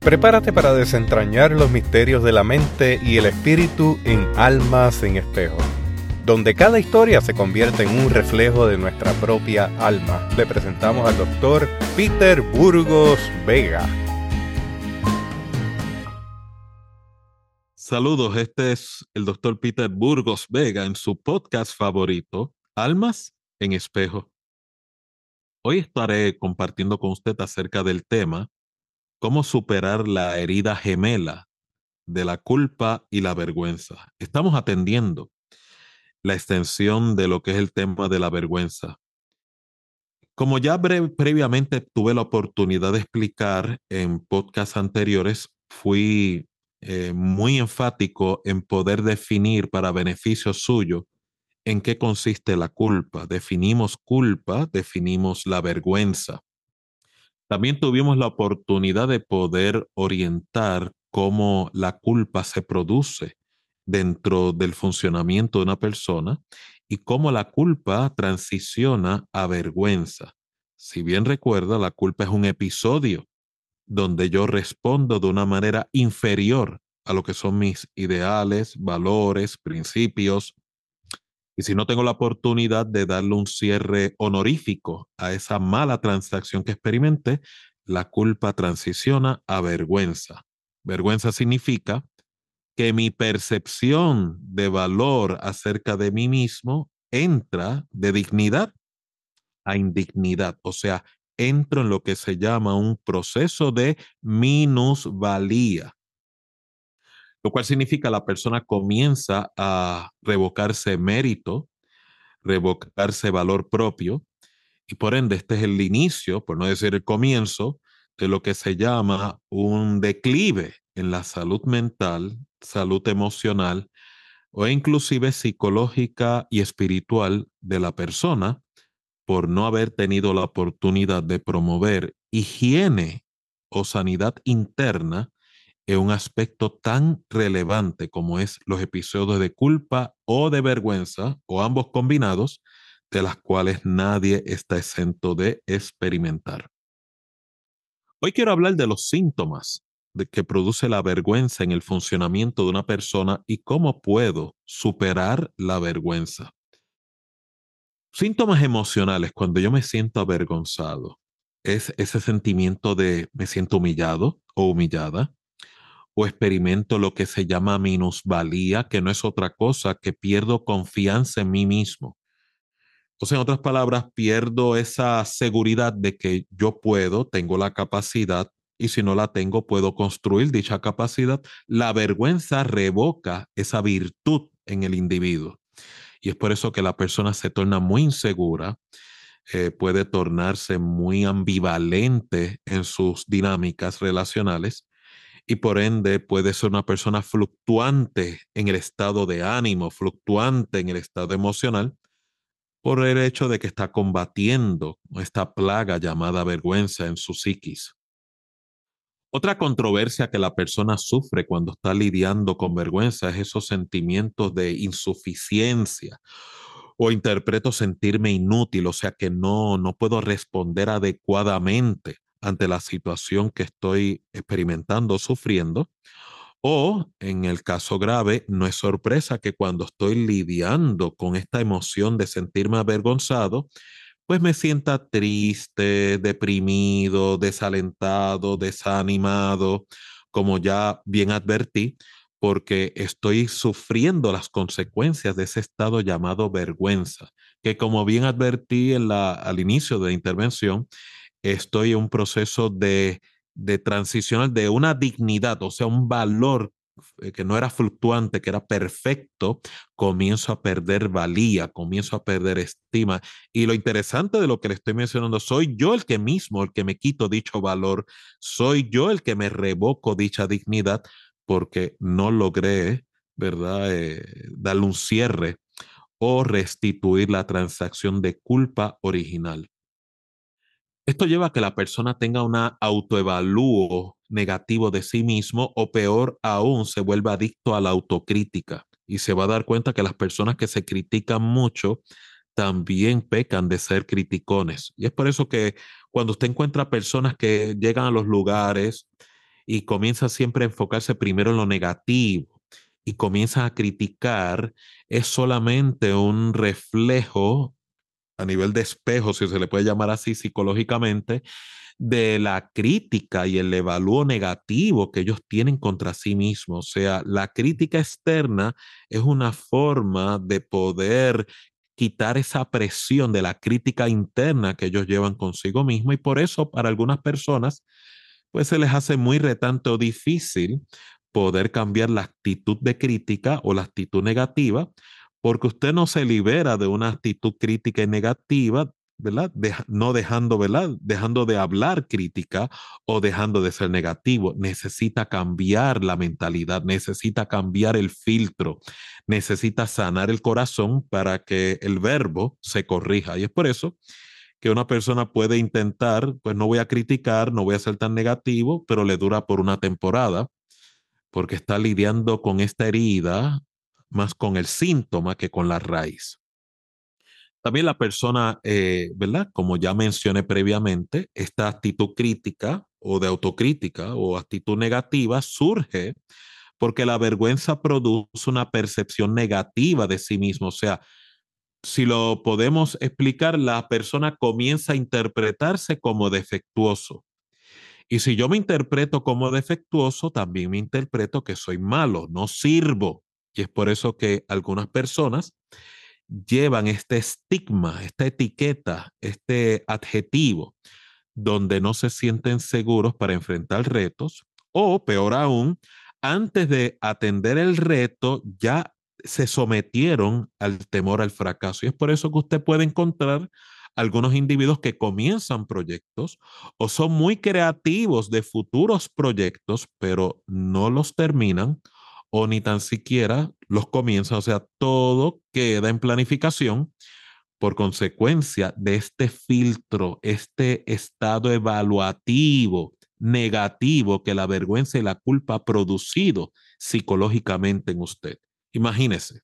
Prepárate para desentrañar los misterios de la mente y el espíritu en Almas en Espejo, donde cada historia se convierte en un reflejo de nuestra propia alma. Le presentamos al Dr. Peter Burgos Vega. Saludos, este es el Dr. Peter Burgos Vega en su podcast favorito, Almas en Espejo. Hoy estaré compartiendo con usted acerca del tema cómo superar la herida gemela de la culpa y la vergüenza. Estamos atendiendo la extensión de lo que es el tema de la vergüenza. Como ya previamente tuve la oportunidad de explicar en podcasts anteriores, fui muy enfático en poder definir para beneficio suyo en qué consiste la culpa. Definimos culpa, definimos la vergüenza. También tuvimos la oportunidad de poder orientar cómo la culpa se produce dentro del funcionamiento de una persona y cómo la culpa transiciona a vergüenza. Si bien recuerda, la culpa es un episodio donde yo respondo de una manera inferior a lo que son mis ideales, valores, principios. Y si no tengo la oportunidad de darle un cierre honorífico a esa mala transacción que experimenté, la culpa transiciona a vergüenza. Vergüenza significa que mi percepción de valor acerca de mí mismo entra de dignidad a indignidad. O sea, entro en lo que se llama un proceso de minusvalía, lo cual significa la persona comienza a revocarse mérito, revocarse valor propio, y por ende este es el inicio, por no decir el comienzo, de lo que se llama un declive en la salud mental, salud emocional o inclusive psicológica y espiritual de la persona por no haber tenido la oportunidad de promover higiene o sanidad interna en un aspecto tan relevante como es los episodios de culpa o de vergüenza, o ambos combinados, de las cuales nadie está exento de experimentar. Hoy quiero hablar de los síntomas de que produce la vergüenza en el funcionamiento de una persona y cómo puedo superar la vergüenza. Síntomas emocionales cuando yo me siento avergonzado es ese sentimiento de me siento humillado o humillada, o experimento lo que se llama minusvalía, que no es otra cosa que pierdo confianza en mí mismo. O sea, en otras palabras, pierdo esa seguridad de que yo puedo, tengo la capacidad, y si no la tengo, puedo construir dicha capacidad. La vergüenza revoca esa virtud en el individuo. Y es por eso que la persona se torna muy insegura, puede tornarse muy ambivalente en sus dinámicas relacionales y por ende puede ser una persona fluctuante en el estado de ánimo, fluctuante en el estado emocional, por el hecho de que está combatiendo esta plaga llamada vergüenza en su psiquis. Otra controversia que la persona sufre cuando está lidiando con vergüenza es esos sentimientos de insuficiencia, o interpreto sentirme inútil, o sea que no puedo responder adecuadamente ante la situación que estoy experimentando o sufriendo. O, en el caso grave, no es sorpresa que cuando estoy lidiando con esta emoción de sentirme avergonzado, pues me sienta triste, deprimido, desalentado, desanimado, como ya bien advertí, porque estoy sufriendo las consecuencias de ese estado llamado vergüenza, que como bien advertí al inicio de la intervención, estoy en un proceso de transición de una dignidad, o sea, un valor que no era fluctuante, que era perfecto, comienzo a perder valía, comienzo a perder estima. Y lo interesante de lo que le estoy mencionando, soy yo el que mismo, el que me quito dicho valor, soy yo el que me revoco dicha dignidad porque no logré, ¿verdad? Darle un cierre o restituir la transacción de culpa original. Esto lleva a que la persona tenga un autoevalúo negativo de sí mismo o peor aún, se vuelve adicto a la autocrítica y se va a dar cuenta que las personas que se critican mucho también pecan de ser criticones. Y es por eso que cuando usted encuentra personas que llegan a los lugares y comienza siempre a enfocarse primero en lo negativo y comienza a criticar, es solamente un reflejo a nivel de espejo, si se le puede llamar así psicológicamente, de la crítica y el evalúo negativo que ellos tienen contra sí mismos. O sea, la crítica externa es una forma de poder quitar esa presión de la crítica interna que ellos llevan consigo mismo y por eso para algunas personas pues se les hace muy retante o difícil poder cambiar la actitud de crítica o la actitud negativa, porque usted no se libera de una actitud crítica y negativa, ¿verdad? No dejando, ¿verdad? Dejando de hablar crítica o dejando de ser negativo. Necesita cambiar la mentalidad, necesita cambiar el filtro, necesita sanar el corazón para que el verbo se corrija. Y es por eso que una persona puede intentar, pues no voy a criticar, no voy a ser tan negativo, pero le dura por una temporada, porque está lidiando con esta herida más con el síntoma que con la raíz. También la persona, ¿verdad? Como ya mencioné previamente, esta actitud crítica o de autocrítica o actitud negativa surge porque la vergüenza produce una percepción negativa de sí mismo. O sea, si lo podemos explicar, la persona comienza a interpretarse como defectuoso. Y si yo me interpreto como defectuoso, también me interpreto que soy malo, no sirvo. Y es por eso que algunas personas llevan este estigma, esta etiqueta, este adjetivo, donde no se sienten seguros para enfrentar retos o, peor aún, antes de atender el reto, ya se sometieron al temor al fracaso. Y es por eso que usted puede encontrar algunos individuos que comienzan proyectos o son muy creativos de futuros proyectos, pero no los terminan o ni tan siquiera los comienzan. O sea, todo queda en planificación por consecuencia de este filtro, este estado evaluativo negativo que la vergüenza y la culpa ha producido psicológicamente en usted. Imagínese,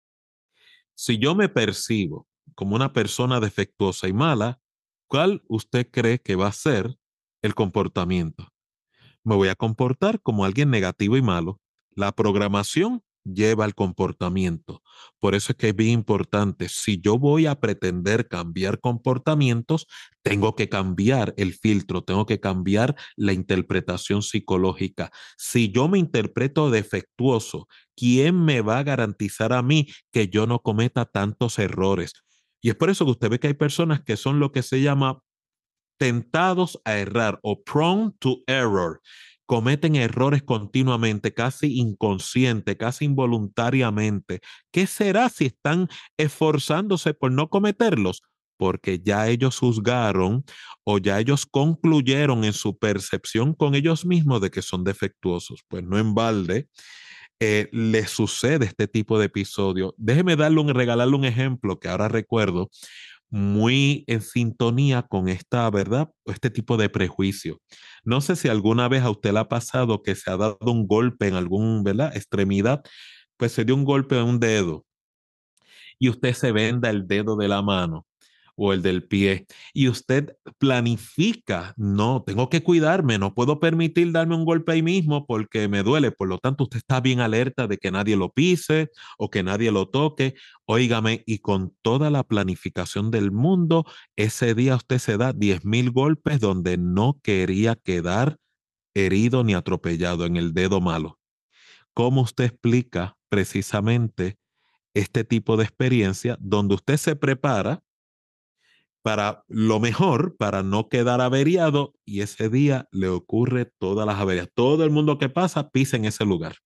si yo me percibo como una persona defectuosa y mala, ¿cuál usted cree que va a ser el comportamiento? Me voy a comportar como alguien negativo y malo. La programación lleva al comportamiento. Por eso es que es bien importante. Si yo voy a pretender cambiar comportamientos, tengo que cambiar el filtro, tengo que cambiar la interpretación psicológica. Si yo me interpreto defectuoso, ¿quién me va a garantizar a mí que yo no cometa tantos errores? Y es por eso que usted ve que hay personas que son lo que se llama tentados a errar o prone to error. Cometen errores continuamente, casi inconsciente, casi involuntariamente. ¿Qué será si están esforzándose por no cometerlos? Porque ya ellos juzgaron o ya ellos concluyeron en su percepción con ellos mismos de que son defectuosos. Pues no en balde le sucede este tipo de episodio. Déjeme regalarle un ejemplo que ahora recuerdo muy en sintonía con esta, ¿verdad? Este tipo de prejuicio. No sé si alguna vez a usted le ha pasado que se ha dado un golpe en algún, ¿verdad? Extremidad, pues se dio un golpe en un dedo y usted se venda el dedo de la mano o el del pie y usted planifica, no, tengo que cuidarme, no puedo permitir darme un golpe ahí mismo porque me duele, por lo tanto usted está bien alerta de que nadie lo pise o que nadie lo toque, óigame, y con toda la planificación del mundo, ese día usted se da 10,000 golpes donde no quería quedar herido ni atropellado en el dedo malo. ¿Cómo usted explica precisamente este tipo de experiencia donde usted se prepara para lo mejor, para no quedar averiado y ese día le ocurre todas las averías? Todo el mundo que pasa pisa en ese lugar.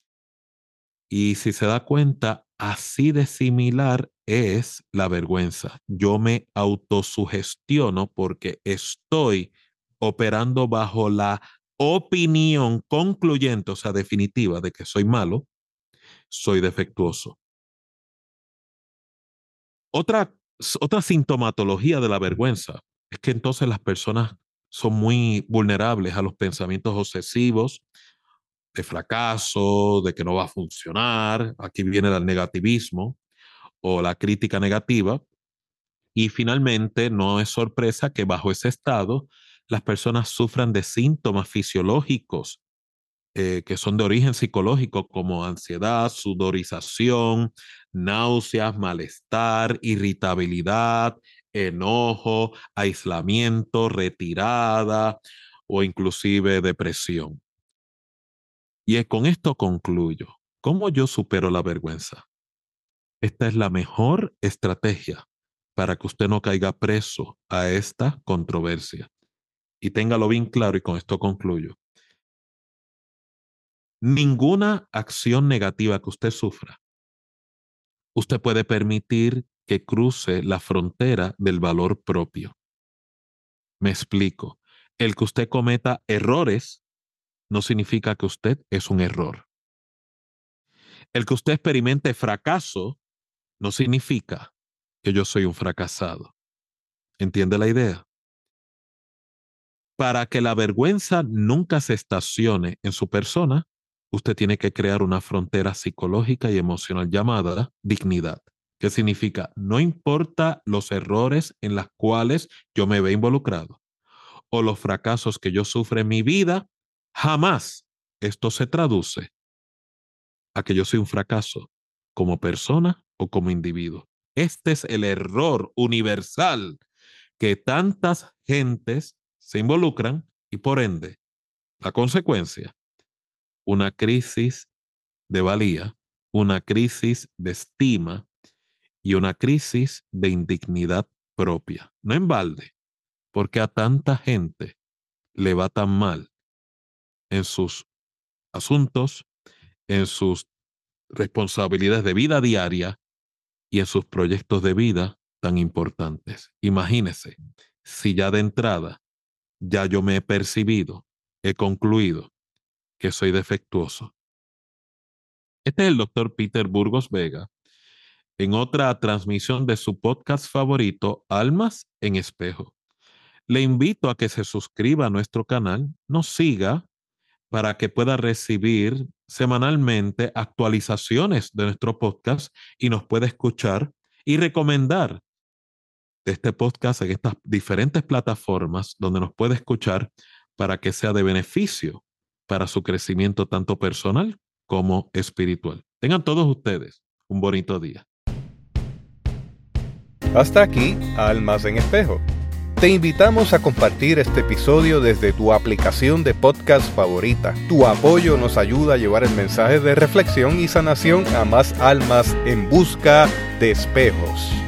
Y si se da cuenta, así de similar es la vergüenza. Yo me autosugestiono porque estoy operando bajo la opinión concluyente, o sea, definitiva, de que soy malo, soy defectuoso. Otra, otra sintomatología de la vergüenza es que entonces las personas son muy vulnerables a los pensamientos obsesivos de fracaso, de que no va a funcionar. Aquí viene el negativismo o la crítica negativa. Y finalmente, no es sorpresa que bajo ese estado las personas sufran de síntomas fisiológicos que son de origen psicológico, como ansiedad, sudorización, náuseas, malestar, irritabilidad, enojo, aislamiento, retirada o inclusive depresión. Y con esto concluyo. ¿Cómo yo supero la vergüenza? Esta es la mejor estrategia para que usted no caiga preso a esta controversia. Y téngalo bien claro, y con esto concluyo. Ninguna acción negativa que usted sufra, usted puede permitir que cruce la frontera del valor propio. Me explico. El que usted cometa errores no significa que usted es un error. El que usted experimente fracaso no significa que yo soy un fracasado. ¿Entiende la idea? Para que la vergüenza nunca se estacione en su persona, usted tiene que crear una frontera psicológica y emocional llamada dignidad. ¿Qué significa? No importa los errores en los cuales yo me vea involucrado o los fracasos que yo sufro en mi vida, jamás esto se traduce a que yo soy un fracaso como persona o como individuo. Este es el error universal que tantas gentes se involucran y por ende, la consecuencia, una crisis de valía, una crisis de estima y una crisis de indignidad propia. No en balde, porque a tanta gente le va tan mal en sus asuntos, en sus responsabilidades de vida diaria y en sus proyectos de vida tan importantes. Imagínese, si ya de entrada, ya yo me he percibido, he concluido que soy defectuoso. Este es el doctor Peter Burgos Vega en otra transmisión de su podcast favorito, Almas en Espejo. Le invito a que se suscriba a nuestro canal, nos siga para que pueda recibir semanalmente actualizaciones de nuestro podcast y nos pueda escuchar y recomendar de este podcast en estas diferentes plataformas donde nos puede escuchar para que sea de beneficio para su crecimiento tanto personal como espiritual. Tengan todos ustedes un bonito día. Hasta aquí, Almas en Espejo. Te invitamos a compartir este episodio desde tu aplicación de podcast favorita. Tu apoyo nos ayuda a llevar el mensaje de reflexión y sanación a más almas en busca de espejos.